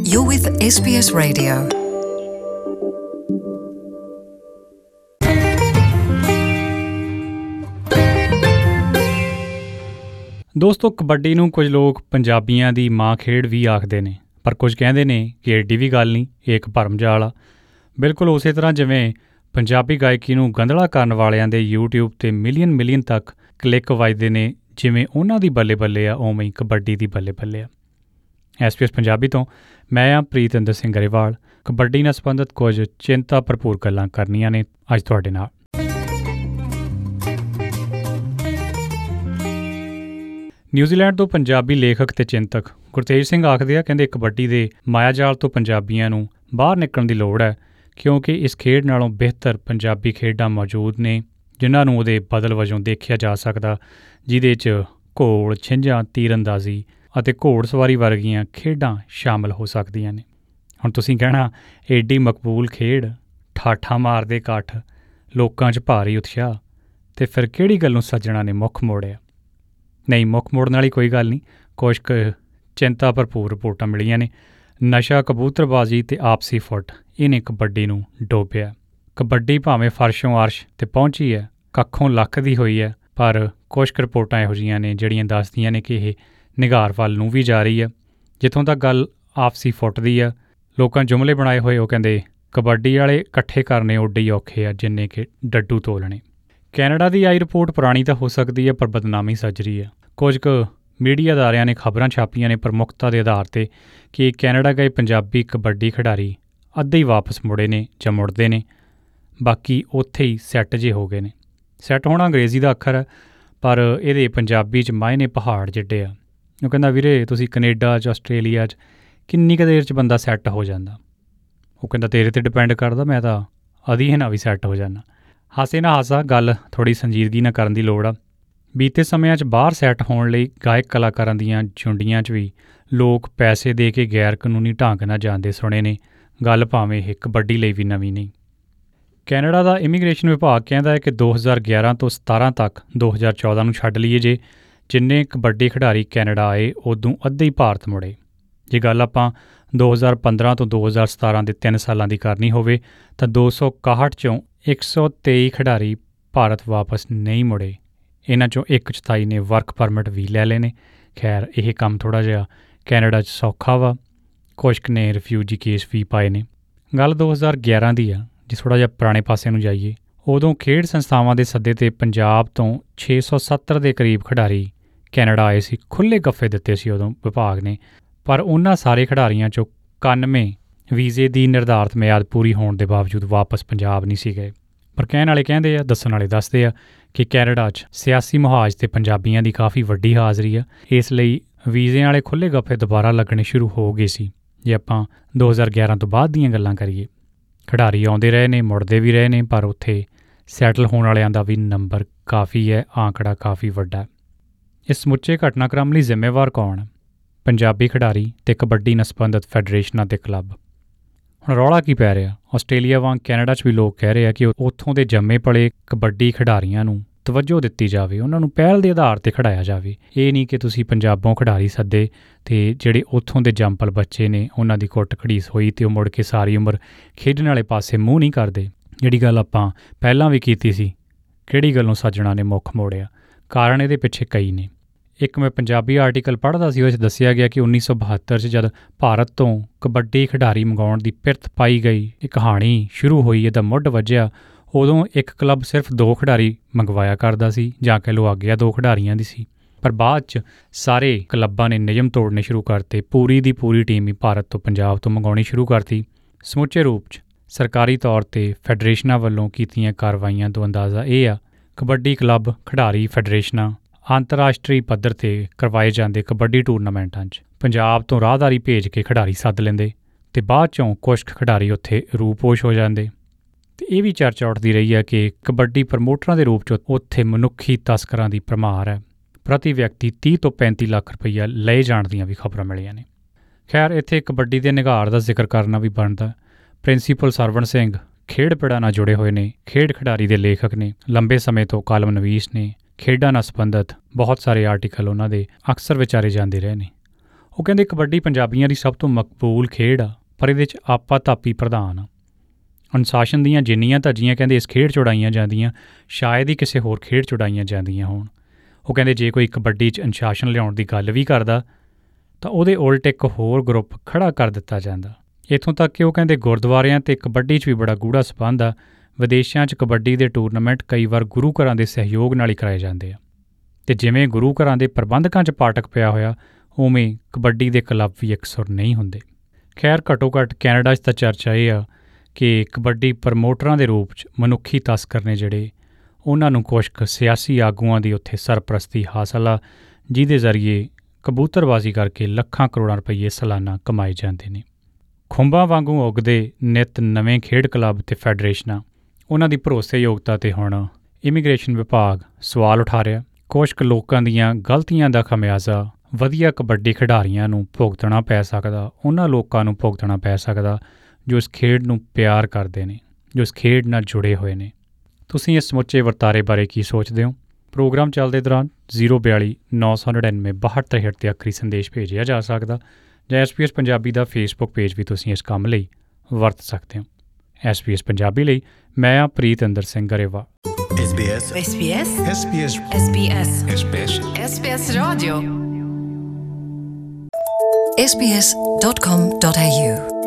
You're with SBS Radio. ਦੋਸਤੋ, ਕਬੱਡੀ ਨੂੰ ਕੁਝ ਲੋਕ ਪੰਜਾਬੀਆਂ ਦੀ ਮਾਂ ਖੇਡ ਵੀ ਆਖਦੇ ਨੇ, ਪਰ ਕੁਝ ਕਹਿੰਦੇ ਨੇ ਕਿ ਏਡੀ ਵੀ ਗੱਲ ਨਹੀਂ, ਇਹ ਇੱਕ ਭਰਮਜਾਲ ਆ। ਬਿਲਕੁਲ ਉਸੇ ਤਰ੍ਹਾਂ ਜਿਵੇਂ ਪੰਜਾਬੀ ਗਾਇਕੀ ਨੂੰ ਗੰਧਲਾ ਕਰਨ ਵਾਲਿਆਂ ਦੇ YouTube 'ਤੇ ਮਿਲੀਅਨ ਤੱਕ ਕਲਿੱਕ ਵੱਜਦੇ ਨੇ, ਜਿਵੇਂ ਉਹਨਾਂ ਦੀ ਬੱਲੇ ਬੱਲੇ ਆ, ਉਵੇਂ ਹੀ ਕਬੱਡੀ ਦੀ ਬੱਲੇ ਬੱਲੇ ਆ। SBS ਪੰਜਾਬੀ ਤੋਂ ਮੈਂ ਹਾਂ ਪ੍ਰੀਤਿੰਦਰ ਸਿੰਘ ਗਰੇਵਾਲ। ਕਬੱਡੀ ਨਾਲ ਸੰਬੰਧਿਤ ਕੁਝ ਚਿੰਤਾ ਭਰਪੂਰ ਗੱਲਾਂ ਕਰਨੀਆਂ ਨੇ ਅੱਜ ਤੁਹਾਡੇ ਨਾਲ। ਨਿਊਜ਼ੀਲੈਂਡ ਤੋਂ ਪੰਜਾਬੀ ਲੇਖਕ ਅਤੇ ਚਿੰਤਕ ਗੁਰਤੇਜ ਸਿੰਘ ਆਖਦੇ ਆ, ਕਹਿੰਦੇ ਕਬੱਡੀ ਦੇ ਮਾਇਆਜਾਲ ਤੋਂ ਪੰਜਾਬੀਆਂ ਨੂੰ ਬਾਹਰ ਨਿਕਲਣ ਦੀ ਲੋੜ ਹੈ, ਕਿਉਂਕਿ ਇਸ ਖੇਡ ਨਾਲੋਂ ਬਿਹਤਰ ਪੰਜਾਬੀ ਖੇਡਾਂ ਮੌਜੂਦ ਨੇ ਜਿਨ੍ਹਾਂ ਨੂੰ ਉਹਦੇ ਬਦਲ ਵਜੋਂ ਦੇਖਿਆ ਜਾ ਸਕਦਾ, ਜਿਹਦੇ 'ਚ ਘੋਲ, ਛਿੰਝਾਂ, ਤੀਰਅੰਦਾਜ਼ੀ ਅਤੇ ਘੋੜਸਵਾਰੀ ਵਰਗੀਆਂ ਖੇਡਾਂ ਸ਼ਾਮਲ ਹੋ ਸਕਦੀਆਂ ਨੇ। ਹੁਣ ਤੁਸੀਂ ਕਹਿਣਾ, ਏਡੀ ਮਕਬੂਲ ਖੇਡ, ਠਾਠਾਂ ਮਾਰਦੇ ਇਕੱਠ, ਲੋਕਾਂ 'ਚ ਭਾਰੀ ਉਤਸ਼ਾਹ, ਅਤੇ ਫਿਰ ਕਿਹੜੀ ਗੱਲੋਂ ਸੱਜਣਾ ਨੇ ਮੁੱਖ ਮੋੜਿਆ? ਨਹੀਂ, ਮੁੱਖ ਮੋੜਨ ਵਾਲੀ ਕੋਈ ਗੱਲ ਨਹੀਂ। ਕੁਛ ਕੁ ਚਿੰਤਾ ਭਰਪੂਰ ਰਿਪੋਰਟਾਂ ਮਿਲੀਆਂ ਨੇ। ਨਸ਼ਾ, ਕਬੂਤਰਬਾਜ਼ੀ ਅਤੇ ਆਪਸੀ ਫੁੱਟ, ਇਹਨੇ ਕਬੱਡੀ ਨੂੰ ਡੋਬਿਆ। ਕਬੱਡੀ ਭਾਵੇਂ ਫਰਸ਼ੋਂ ਅਰਸ਼ 'ਤੇ ਪਹੁੰਚੀ ਹੈ, ਕੱਖੋਂ ਲੱਖ ਦੀ ਹੋਈ ਹੈ, ਪਰ ਕੁਛ ਕੁ ਰਿਪੋਰਟਾਂ ਇਹੋ ਜਿਹੀਆਂ ਨੇ ਜਿਹੜੀਆਂ ਦੱਸਦੀਆਂ ਨੇ ਕਿ ਇਹ ਨਿਗਾਰ ਵੱਲ ਨੂੰ ਵੀ ਜਾ ਰਹੀ ਹੈ। ਜਿੱਥੋਂ ਤੱਕ ਗੱਲ ਆਪਸੀ ਫੁੱਟ ਦੀ ਆ, ਲੋਕਾਂ ਜੁਮਲੇ ਬਣਾਏ ਹੋਏ, ਉਹ ਕਹਿੰਦੇ ਕਬੱਡੀ ਵਾਲੇ ਇਕੱਠੇ ਕਰਨੇ ਓਡੇ ਹੀ ਔਖੇ ਆ ਜਿੰਨੇ ਕਿ ਡੱਡੂ ਤੋਲਣੇ। ਕੈਨੇਡਾ ਦੀ ਆਈ ਰਿਪੋਰਟ ਪੁਰਾਣੀ ਤਾਂ ਹੋ ਸਕਦੀ ਹੈ, ਪਰ ਬਦਨਾਮੀ ਸੱਜ ਰਹੀ ਹੈ। ਕੁਝ ਕੁ ਮੀਡੀਆ ਅਦਾਰਿਆਂ ਨੇ ਖਬਰਾਂ ਛਾਪੀਆਂ ਨੇ ਪ੍ਰਮੁੱਖਤਾ ਦੇ ਆਧਾਰ 'ਤੇ ਕਿ ਕੈਨੇਡਾ ਗਏ ਪੰਜਾਬੀ ਕਬੱਡੀ ਖਿਡਾਰੀ ਅੱਧੇ ਹੀ ਵਾਪਸ ਮੁੜੇ ਨੇ ਜਾਂ ਮੁੜਦੇ ਨੇ, ਬਾਕੀ ਉੱਥੇ ਹੀ ਸੈੱਟ ਜੇ ਹੋ ਗਏ ਨੇ। ਸੈੱਟ ਹੋਣਾ ਅੰਗਰੇਜ਼ੀ ਦਾ ਅੱਖਰ ਹੈ, ਪਰ ਇਹਦੇ ਪੰਜਾਬੀ 'ਚ ਮਾਇਨੇ ਪਹਾੜ ਜਿੱਡੇ ਆ। ਉਹ ਕਹਿੰਦਾ, ਵੀਰੇ ਤੁਸੀਂ ਕੈਨੇਡਾ 'ਚ, ਆਸਟ੍ਰੇਲੀਆ 'ਚ ਕਿੰਨੀ ਕੁ ਦੇਰ 'ਚ ਬੰਦਾ ਸੈੱਟ ਹੋ ਜਾਂਦਾ? ਉਹ ਕਹਿੰਦਾ ਤੇਰੇ 'ਤੇ ਡਿਪੈਂਡ ਕਰਦਾ, ਮੈਂ ਤਾਂ ਅਧੀ ਨਾਲ ਵੀ ਸੈੱਟ ਹੋ ਜਾਂਦਾ। ਹਾਸੇ ਨਾ ਹਾਸਾ, ਗੱਲ ਥੋੜ੍ਹੀ ਸੰਜੀਦਗੀ ਨਾਲ ਕਰਨ ਦੀ ਲੋੜ ਆ। ਬੀਤੇ ਸਮਿਆਂ 'ਚ ਬਾਹਰ ਸੈੱਟ ਹੋਣ ਲਈ ਗਾਇਕ ਕਲਾਕਾਰਾਂ ਦੀਆਂ ਝੁੰਡੀਆਂ 'ਚ ਵੀ ਲੋਕ ਪੈਸੇ ਦੇ ਕੇ ਗੈਰ ਕਾਨੂੰਨੀ ਢੰਗ ਨਾਲ ਜਾਂਦੇ ਸੁਣੇ ਨੇ। ਗੱਲ ਭਾਵੇਂ ਇਹ ਕਬੱਡੀ ਲਈ ਵੀ ਨਵੀਂ ਨਹੀਂ। ਕੈਨੇਡਾ ਦਾ ਇਮੀਗ੍ਰੇਸ਼ਨ ਵਿਭਾਗ ਕਹਿੰਦਾ ਹੈ ਕਿ 2011 ਤੋਂ 17 ਤੱਕ 2014 ਨੂੰ ਛੱਡ ਲਈਏ, ਜੇ ਜਿੰਨੇ ਕਬੱਡੀ ਖਿਡਾਰੀ ਕੈਨੇਡਾ ਆਏ, ਉਦੋਂ ਅੱਧੇ ਹੀ ਭਾਰਤ ਮੁੜੇ। ਜੇ ਗੱਲ ਆਪਾਂ 2015 ਤੋਂ 2017 ਦੇ 3 ਸਾਲਾਂ ਦੀ ਕਰਨੀ ਹੋਵੇ ਤਾਂ 261 ਚੋਂ 123 ਖਿਡਾਰੀ ਭਾਰਤ ਵਾਪਸ ਨਹੀਂ ਮੁੜੇ। ਇਹਨਾਂ 'ਚੋਂ 1/4 ਨੇ ਵਰਕ ਪਰਮਿਟ ਵੀ ਲੈ ਲਏ ਨੇ। ਖੈਰ, ਇਹ ਕੰਮ ਥੋੜ੍ਹਾ ਜਿਹਾ ਕੈਨੇਡਾ 'ਚ ਸੌਖਾ ਵਾ, ਕੁਛ ਕੁ ਨੇ ਰਿਫਿਊਜੀ ਕੇਸ ਵੀ ਪਾਏ ਨੇ। ਗੱਲ 2011 ਦੀ ਆ। ਜੇ ਥੋੜ੍ਹਾ ਜਿਹਾ ਪੁਰਾਣੇ ਪਾਸੇ ਨੂੰ ਜਾਈਏ, ਉਦੋਂ ਖੇਡ ਸੰਸਥਾਵਾਂ ਦੇ ਸੱਦੇ 'ਤੇ ਪੰਜਾਬ ਤੋਂ 670 ਦੇ ਕਰੀਬ ਖਿਡਾਰੀ ਕੈਨੇਡਾ ਆਏ ਸੀ। ਖੁੱਲ੍ਹੇ ਗੱਫੇ ਦਿੱਤੇ ਸੀ ਉਦੋਂ ਵਿਭਾਗ ਨੇ, ਪਰ ਉਹਨਾਂ ਸਾਰੇ ਖਿਡਾਰੀਆਂ 'ਚੋਂ 91 ਵੀਜ਼ੇ ਦੀ ਨਿਰਧਾਰਤ ਮਿਆਦ ਪੂਰੀ ਹੋਣ ਦੇ ਬਾਵਜੂਦ ਵਾਪਸ ਪੰਜਾਬ ਨਹੀਂ ਸੀ ਗਏ। ਪਰ ਕਹਿਣ ਵਾਲੇ ਕਹਿੰਦੇ ਆ, ਦੱਸਣ ਵਾਲੇ ਦੱਸਦੇ ਆ ਕਿ ਕੈਨੇਡਾ 'ਚ ਸਿਆਸੀ ਮੁਹਾਜ 'ਤੇ ਪੰਜਾਬੀਆਂ ਦੀ ਕਾਫੀ ਵੱਡੀ ਹਾਜ਼ਰੀ ਆ, ਇਸ ਲਈ ਵੀਜ਼ਿਆਂ ਵਾਲੇ ਖੁੱਲ੍ਹੇ ਗੱਫੇ ਦੁਬਾਰਾ ਲੱਗਣੇ ਸ਼ੁਰੂ ਹੋ ਗਏ ਸੀ। ਜੇ ਆਪਾਂ 2011 ਤੋਂ ਬਾਅਦ ਦੀਆਂ ਗੱਲਾਂ ਕਰੀਏ, ਖਿਡਾਰੀ ਆਉਂਦੇ ਰਹੇ ਨੇ, ਮੁੜਦੇ ਵੀ ਰਹੇ ਨੇ, ਪਰ ਉੱਥੇ ਸੈਟਲ ਹੋਣ ਵਾਲਿਆਂ ਦਾ ਵੀ ਨੰਬਰ ਕਾਫੀ ਹੈ, ਆਂਕੜਾ ਕਾਫੀ ਵੱਡਾ। ਇਸ ਸਮੁੱਚੇ ਘਟਨਾਕ੍ਰਮ ਲਈ ਜ਼ਿੰਮੇਵਾਰ ਕੌਣ? ਪੰਜਾਬੀ ਖਿਡਾਰੀ ਅਤੇ ਕਬੱਡੀ ਨਾਲ ਸੰਬੰਧਿਤ ਫੈਡਰੇਸ਼ਨਾਂ ਅਤੇ ਕਲੱਬ। ਹੁਣ ਰੌਲਾ ਕੀ ਪੈ ਰਿਹਾ? ਆਸਟ੍ਰੇਲੀਆ ਵਾਂਗ ਕੈਨੇਡਾ 'ਚ ਵੀ ਲੋਕ ਕਹਿ ਰਹੇ ਆ ਕਿ ਉੱਥੋਂ ਦੇ ਜੰਮੇ ਪਲੇ ਕਬੱਡੀ ਖਿਡਾਰੀਆਂ ਨੂੰ ਤਵੱਜੋ ਦਿੱਤੀ ਜਾਵੇ, ਉਹਨਾਂ ਨੂੰ ਪਹਿਲ ਦੇ ਆਧਾਰ 'ਤੇ ਖਿਡਾਇਆ ਜਾਵੇ। ਇਹ ਨਹੀਂ ਕਿ ਤੁਸੀਂ ਪੰਜਾਬੋਂ ਖਿਡਾਰੀ ਸੱਦੇ ਅਤੇ ਜਿਹੜੇ ਉੱਥੋਂ ਦੇ ਜੰਮਪਲ ਬੱਚੇ ਨੇ ਉਹਨਾਂ ਦੀ ਕੁੱਟ ਘੜੀਸ ਹੋਈ ਅਤੇ ਉਹ ਮੁੜ ਕੇ ਸਾਰੀ ਉਮਰ ਖੇਡਣ ਵਾਲੇ ਪਾਸੇ ਮੂੰਹ ਨਹੀਂ ਕਰਦੇ, ਜਿਹੜੀ ਗੱਲ ਆਪਾਂ ਪਹਿਲਾਂ ਵੀ ਕੀਤੀ ਸੀ। ਕਿਹੜੀ ਗੱਲੋਂ ਸੱਜਣਾ ਨੇ ਮੁੱਖ ਮੋੜਿਆ? ਕਾਰਨ ਇਹਦੇ ਪਿੱਛੇ ਕਈ ਨੇ। ਇੱਕ ਮੈਂ ਪੰਜਾਬੀ ਆਰਟੀਕਲ ਪੜ੍ਹਦਾ ਸੀ, ਉਹ 'ਚ ਦੱਸਿਆ ਗਿਆ ਕਿ 1972 'ਚ ਜਦ ਭਾਰਤ ਤੋਂ ਕਬੱਡੀ ਖਿਡਾਰੀ ਮੰਗਾਉਣ ਦੀ ਪਿਰਤ ਪਾਈ ਗਈ, ਇਹ ਕਹਾਣੀ ਸ਼ੁਰੂ ਹੋਈ, ਇਹਦਾ ਮੁੱਢ ਵੱਜਿਆ, ਉਦੋਂ ਇੱਕ ਕਲੱਬ ਸਿਰਫ 2 ਖਿਡਾਰੀ ਮੰਗਵਾਇਆ ਕਰਦਾ ਸੀ, ਜਾਂ ਕਹਿ ਲਓ ਆਗਿਆ 2 ਖਿਡਾਰੀਆਂ ਦੀ ਸੀ। ਪਰ ਬਾਅਦ 'ਚ ਸਾਰੇ ਕਲੱਬਾਂ ਨੇ ਨਿਯਮ ਤੋੜਨੇ ਸ਼ੁਰੂ ਕਰਤੇ, ਪੂਰੀ ਦੀ ਪੂਰੀ ਟੀਮ ਹੀ ਭਾਰਤ ਤੋਂ, ਪੰਜਾਬ ਤੋਂ ਮੰਗਾਉਣੀ ਸ਼ੁਰੂ ਕਰਤੀ। ਸਮੁੱਚੇ ਰੂਪ 'ਚ ਸਰਕਾਰੀ ਤੌਰ 'ਤੇ ਫੈਡਰੇਸ਼ਨਾਂ ਵੱਲੋਂ ਕੀਤੀਆਂ ਕਾਰਵਾਈਆਂ ਤੋਂ ਅੰਦਾਜ਼ਾ ਇਹ ਆ, ਕਬੱਡੀ ਕਲੱਬ, ਖਿਡਾਰੀ, ਫੈਡਰੇਸ਼ਨਾਂ ਅੰਤਰਰਾਸ਼ਟਰੀ ਪੱਧਰ 'ਤੇ ਕਰਵਾਏ ਜਾਂਦੇ ਕਬੱਡੀ ਟੂਰਨਾਮੈਂਟਾਂ 'ਚ ਪੰਜਾਬ ਤੋਂ ਰਾਹਦਾਰੀ ਭੇਜ ਕੇ ਖਿਡਾਰੀ ਸੱਦ ਲੈਂਦੇ ਅਤੇ ਬਾਅਦ 'ਚੋਂ ਕੁਛ ਖਿਡਾਰੀ ਉੱਥੇ ਰੂਪੋਸ਼ ਹੋ ਜਾਂਦੇ। ਅਤੇ ਇਹ ਵੀ ਚਰਚਾ ਉੱਠਦੀ ਰਹੀ ਹੈ ਕਿ ਕਬੱਡੀ ਪ੍ਰਮੋਟਰਾਂ ਦੇ ਰੂਪ 'ਚ ਉੱਥੇ ਮਨੁੱਖੀ ਤਸਕਰਾਂ ਦੀ ਭਰਮਾਰ ਹੈ। ਪ੍ਰਤੀ ਵਿਅਕਤੀ 30 ਤੋਂ 35 ਲੱਖ ਰੁਪਈਆ ਲਏ ਜਾਣ ਦੀਆਂ ਵੀ ਖਬਰਾਂ ਮਿਲੀਆਂ ਨੇ। ਖੈਰ, ਇੱਥੇ ਕਬੱਡੀ ਦੇ ਨਿਗਾਰ ਦਾ ਜ਼ਿਕਰ ਕਰਨਾ ਵੀ ਬਣਦਾ। ਪ੍ਰਿੰਸੀਪਲ ਸਰਵਣ ਸਿੰਘ ਖੇਡ ਪਿੜਾਂ ਨਾਲ ਜੁੜੇ ਹੋਏ ਨੇ, ਖੇਡ ਖਿਡਾਰੀ ਦੇ ਲੇਖਕ ਨੇ, ਲੰਬੇ ਸਮੇਂ ਤੋਂ ਕਾਲਮ ਨਵੀਸ ਨੇ, ਖੇਡਾਂ ਨਾਲ ਸੰਬੰਧਿਤ ਬਹੁਤ ਸਾਰੇ ਆਰਟੀਕਲ ਉਹਨਾਂ ਦੇ ਅਕਸਰ ਵਿਚਾਰੇ ਜਾਂਦੇ ਰਹੇ ਨੇ। ਉਹ ਕਹਿੰਦੇ ਕਬੱਡੀ ਪੰਜਾਬੀਆਂ ਦੀ ਸਭ ਤੋਂ ਮਕਬੂਲ ਖੇਡ ਆ, ਪਰ ਇਹਦੇ 'ਚ ਆਪਾ ਧਾਪੀ ਪ੍ਰਧਾਨ ਆ। ਅਨੁਸ਼ਾਸਨ ਦੀਆਂ ਜਿੰਨੀਆਂ ਧੱਜੀਆਂ ਕਹਿੰਦੇ ਇਸ ਖੇਡ 'ਚ ਉਡਾਈਆਂ ਜਾਂਦੀਆਂ, ਸ਼ਾਇਦ ਹੀ ਕਿਸੇ ਹੋਰ ਖੇਡ 'ਚ ਉਡਾਈਆਂ ਜਾਂਦੀਆਂ ਹੋਣ। ਉਹ ਕਹਿੰਦੇ ਜੇ ਕੋਈ ਕਬੱਡੀ 'ਚ ਅਨੁਸ਼ਾਸਨ ਲਿਆਉਣ ਦੀ ਗੱਲ ਵੀ ਕਰਦਾ ਤਾਂ ਉਹਦੇ ਉਲਟ ਇੱਕ ਹੋਰ ਗਰੁੱਪ ਖੜ੍ਹਾ ਕਰ ਦਿੱਤਾ ਜਾਂਦਾ। ਇੱਥੋਂ ਤੱਕ ਕਿ ਉਹ ਕਹਿੰਦੇ ਗੁਰਦੁਆਰਿਆਂ ਅਤੇ ਕਬੱਡੀ 'ਚ ਵੀ ਬੜਾ ਗੂੜਾ ਸੰਬੰਧ ਆ। ਵਿਦੇਸ਼ਾਂ 'ਚ ਕਬੱਡੀ ਦੇ ਟੂਰਨਾਮੈਂਟ ਕਈ ਵਾਰ ਗੁਰੂ ਘਰਾਂ ਦੇ ਸਹਿਯੋਗ ਨਾਲ ਹੀ ਕਰਾਏ ਜਾਂਦੇ ਆ, ਅਤੇ ਜਿਵੇਂ ਗੁਰੂ ਘਰਾਂ ਦੇ ਪ੍ਰਬੰਧਕਾਂ 'ਚ ਪਾਟਕ ਪਿਆ ਹੋਇਆ, ਉਵੇਂ ਕਬੱਡੀ ਦੇ ਕਲੱਬ ਵੀ ਇਕਸੁਰ ਨਹੀਂ ਹੁੰਦੇ। ਖੈਰ ਘੱਟੋ ਘੱਟ ਕੈਨੇਡਾ 'ਚ ਤਾਂ ਚਰਚਾ ਇਹ ਆ ਕਿ ਕਬੱਡੀ ਪ੍ਰਮੋਟਰਾਂ ਦੇ ਰੂਪ 'ਚ ਮਨੁੱਖੀ ਤਸਕਰ ਨੇ ਜਿਹੜੇ, ਉਹਨਾਂ ਨੂੰ ਕੁਛ ਕੁ ਸਿਆਸੀ ਆਗੂਆਂ ਦੀ ਉੱਥੇ ਸਰਪ੍ਰਸਤੀ ਹਾਸਲ ਆ, ਜਿਹਦੇ ਜ਼ਰੀਏ ਕਬੂਤਰਬਾਜ਼ੀ ਕਰਕੇ ਲੱਖਾਂ ਕਰੋੜਾਂ ਰੁਪਈਏ ਸਾਲਾਨਾ ਕਮਾਏ ਜਾਂਦੇ ਨੇ। ਖੁੰਬਾਂ ਵਾਂਗੂ ਉੱਗਦੇ ਨਿੱਤ ਨਵੇਂ ਖੇਡ ਕਲੱਬ ਅਤੇ ਫੈਡਰੇਸ਼ਨਾਂ, ਉਹਨਾਂ ਦੀ ਭਰੋਸੇਯੋਗਤਾ 'ਤੇ ਹੁਣ ਇਮੀਗ੍ਰੇਸ਼ਨ ਵਿਭਾਗ ਸਵਾਲ ਉਠਾ ਰਿਹਾ। ਕੁਛ ਕੁ ਲੋਕਾਂ ਦੀਆਂ ਗਲਤੀਆਂ ਦਾ ਖਮਿਆਜ਼ਾ ਵਧੀਆ ਕਬੱਡੀ ਖਿਡਾਰੀਆਂ ਨੂੰ ਭੁਗਤਣਾ ਪੈ ਸਕਦਾ, ਉਹਨਾਂ ਲੋਕਾਂ ਨੂੰ ਭੁਗਤਣਾ ਪੈ ਸਕਦਾ ਜੋ ਇਸ ਖੇਡ ਨੂੰ ਪਿਆਰ ਕਰਦੇ ਨੇ, ਜੋ ਇਸ ਖੇਡ ਨਾਲ ਜੁੜੇ ਹੋਏ ਨੇ। ਤੁਸੀਂ ਇਸ ਸਮੁੱਚੇ ਵਰਤਾਰੇ ਬਾਰੇ ਕੀ ਸੋਚਦੇ ਹੋ? ਪ੍ਰੋਗਰਾਮ ਚੱਲਦੇ ਦੌਰਾਨ 042 999 62 'ਤੇ ਆਖਰੀ ਸੰਦੇਸ਼ ਭੇਜਿਆ ਜਾ ਸਕਦਾ, ਜਾਂ SBS ਪੰਜਾਬੀ ਦਾ ਫੇਸਬੁੱਕ ਪੇਜ ਵੀ ਤੁਸੀਂ ਇਸ ਕੰਮ ਲਈ ਵਰਤ ਸਕਦੇ ਹੋ। SBS ਪੰਜਾਬੀ ਲਈ ਮੈਂ ਹਾਂ Pritinder Singh Grewal. SBS Radio. SBS.com.au